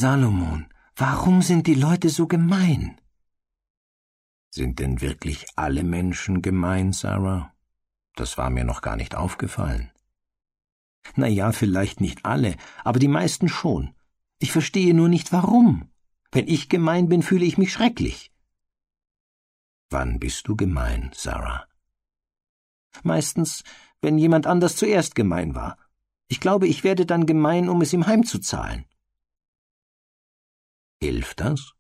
Salomon, warum sind die Leute so gemein? Sind denn wirklich alle Menschen gemein, Sarah? Das war mir noch gar nicht aufgefallen. Na ja, vielleicht nicht alle, aber die meisten schon. Ich verstehe nur nicht, warum. Wenn ich gemein bin, fühle ich mich schrecklich. Wann bist du gemein, Sarah? Meistens, wenn jemand anders zuerst gemein war. Ich glaube, ich werde dann gemein, um es ihm heimzuzahlen. Hilft das?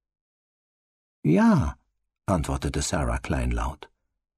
Ja, antwortete Sarah kleinlaut.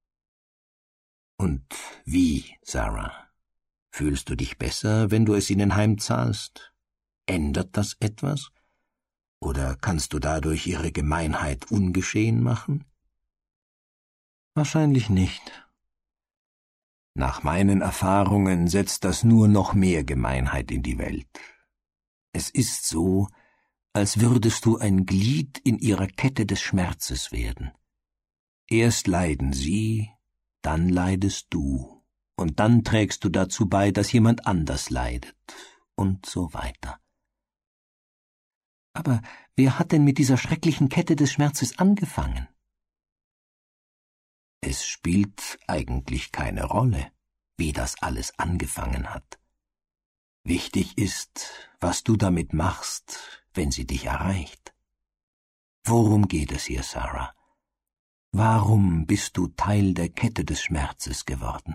Und wie, Sarah? Fühlst du dich besser, wenn du es ihnen heimzahlst? Ändert das etwas? Oder kannst du dadurch ihre Gemeinheit ungeschehen machen? Wahrscheinlich nicht. Nach meinen Erfahrungen setzt das nur noch mehr Gemeinheit in die Welt. Es ist so, als würdest du ein Glied in ihrer Kette des Schmerzes werden. Erst leiden sie, dann leidest du, und dann trägst du dazu bei, dass jemand anders leidet, und so weiter. Aber wer hat denn mit dieser schrecklichen Kette des Schmerzes angefangen? Es spielt eigentlich keine Rolle, wie das alles angefangen hat. Wichtig ist, was du damit machst, wenn sie dich erreicht. Worum geht es hier, Sarah? Warum bist du Teil der Kette des Schmerzes geworden?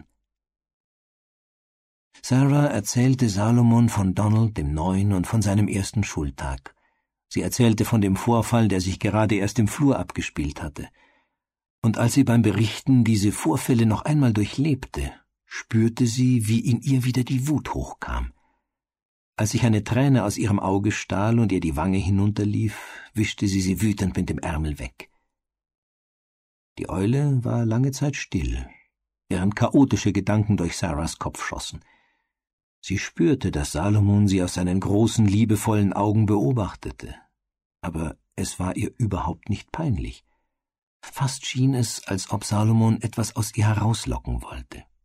Sarah erzählte Salomon von Donald dem Neuen und von seinem ersten Schultag. Sie erzählte von dem Vorfall, der sich gerade erst im Flur abgespielt hatte. Und als sie beim Berichten diese Vorfälle noch einmal durchlebte, spürte sie, wie in ihr wieder die Wut hochkam. Als sich eine Träne aus ihrem Auge stahl und ihr die Wange hinunterlief, wischte sie wütend mit dem Ärmel weg. Die Eule war lange Zeit still, während chaotische Gedanken durch Sarahs Kopf schossen. Sie spürte, dass Salomon sie aus seinen großen, liebevollen Augen beobachtete, aber es war ihr überhaupt nicht peinlich. Fast schien es, als ob Salomon etwas aus ihr herauslocken wollte.